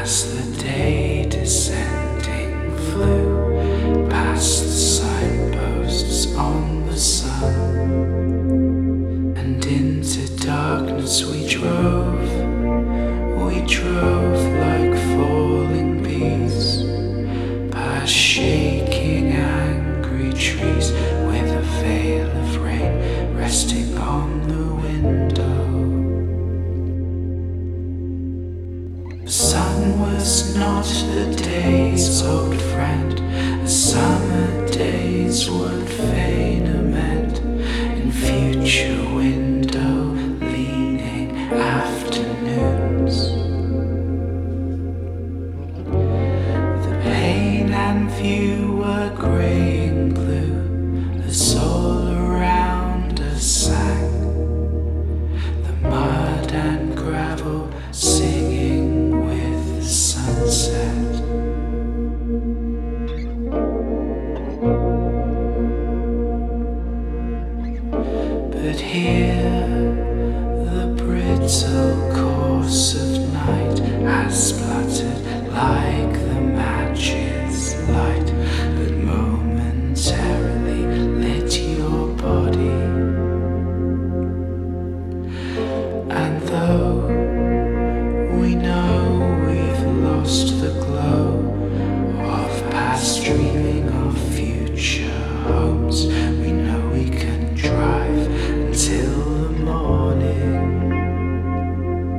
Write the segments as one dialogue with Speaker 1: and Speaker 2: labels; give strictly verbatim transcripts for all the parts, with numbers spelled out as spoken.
Speaker 1: As the day descending flew past the signposts on the sun, and into darkness we drove, we drove like falling peas, past shaking angry trees, with a veil of rain resting on the window. The sun was not the day's old friend, the summer days would fain amend in future window leaning afternoons. The pain and view were grey and blue as all around us sang, the mud and gravel singing with the sunset. But here the brittle course of night has spluttered like the match's light that momentarily lit your body. And though we know we've lost the glow of past dreaming of future homes, we know we can drive until the morning.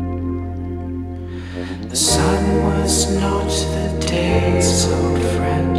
Speaker 1: The sun was not the day's old friend,